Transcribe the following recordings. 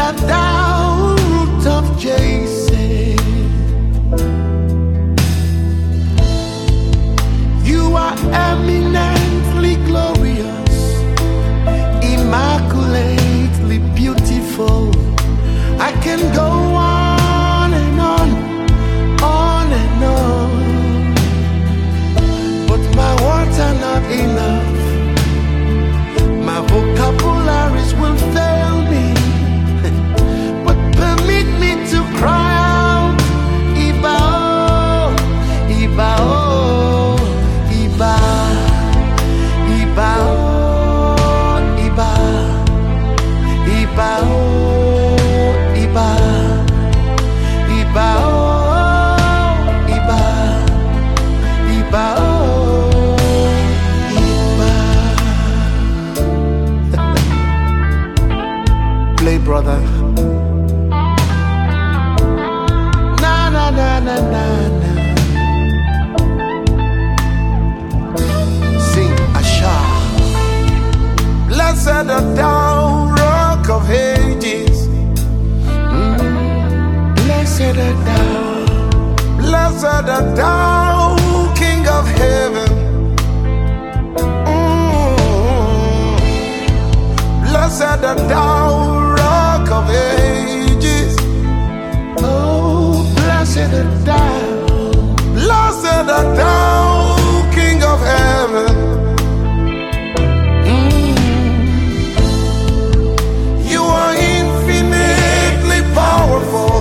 art thou root of Jesse. You are eminently glorious, immaculately beautiful. I can go on and on and on, but my words are not enough. My vocabularies will fail me, but permit me to cry out, Iba, oh, Iba, oh, Iba, Iba, oh, Iba, Iba, oh, Iba, Iba, oh, Iba, Iba, oh. Play, brother. Na na na na na na. Sing Asha. Blessed art thou, Rock of Ages. Blessed art thou. Blessed art thou, King of Heaven. Blessed art thou, Rock of Ages. Oh, blessed art thou. Blessed art thou, King of Heaven. You are infinitely powerful,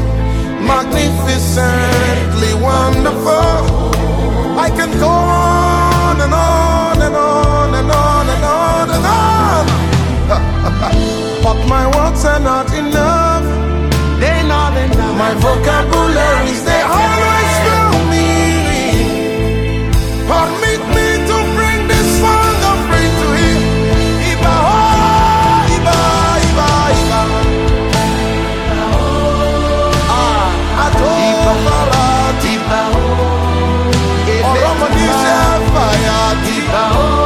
magnificently wonderful. I can go on and on and on and on and on and on. But my words are not enough. They're not enough. My vocabularies, they always fail me. Permit me to bring this song of praise to Him. Iba, oh, Iba, Iba, Iba. Iba, Iba, oh. Oromonisha, fire, Iba, oh.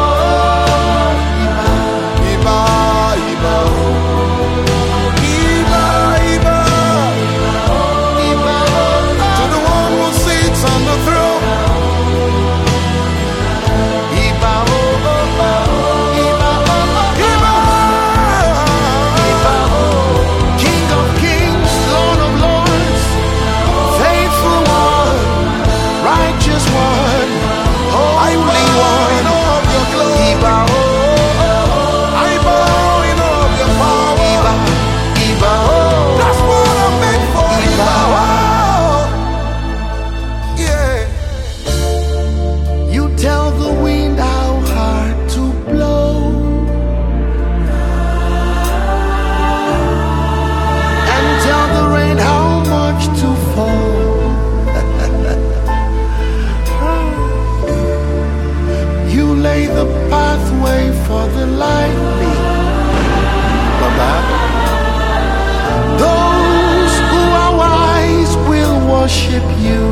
Worship you.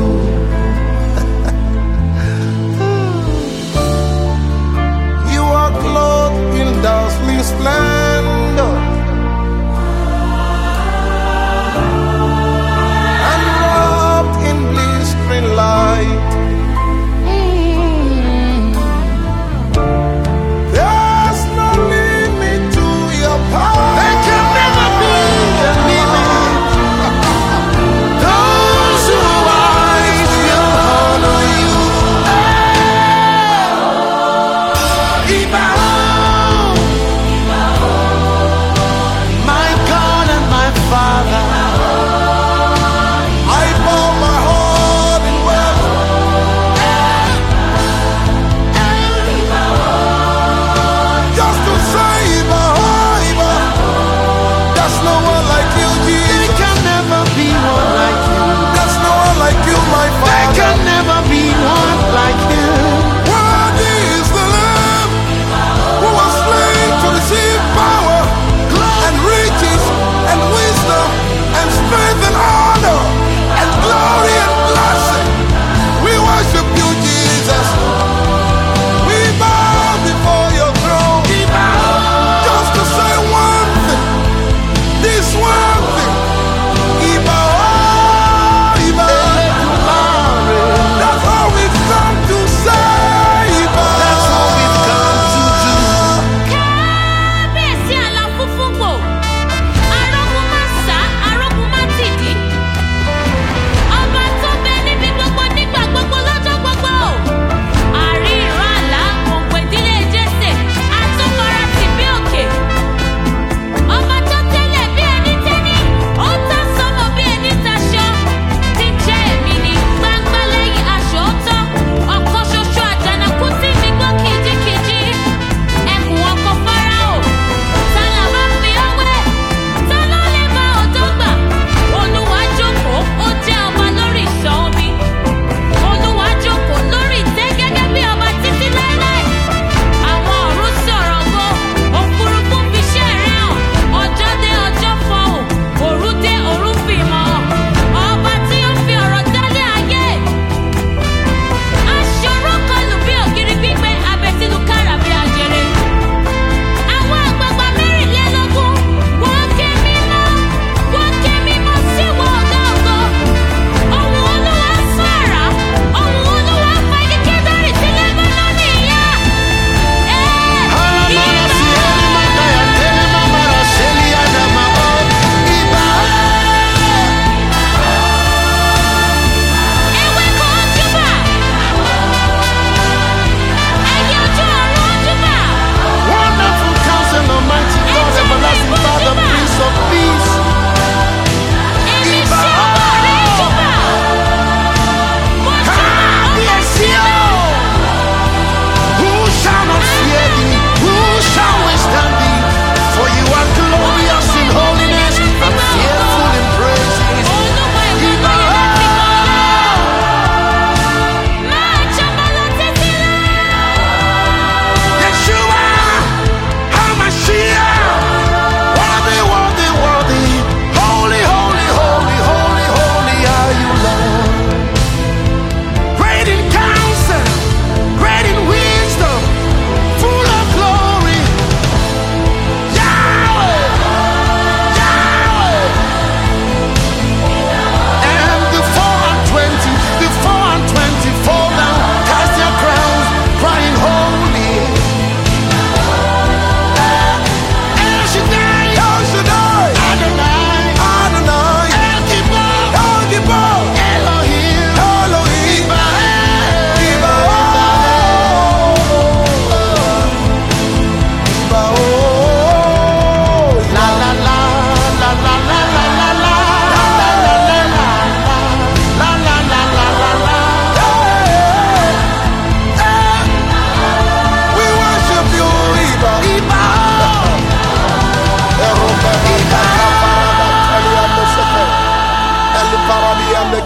You are clothed in dazzling splendor and wrapped in blistering light. There's no limit to your power. There can never be a limit. Those who are wise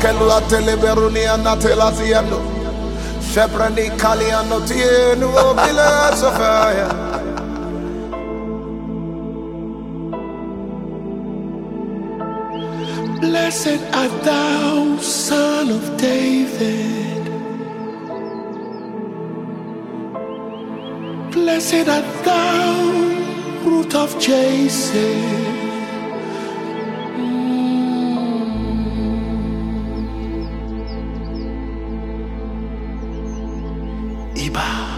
kelua teleberuni anatela tiendo. Sheprani kali anotienu obile sofaya. Blessed art thou, Son of David. Blessed art thou, Root of Jesse. Iba.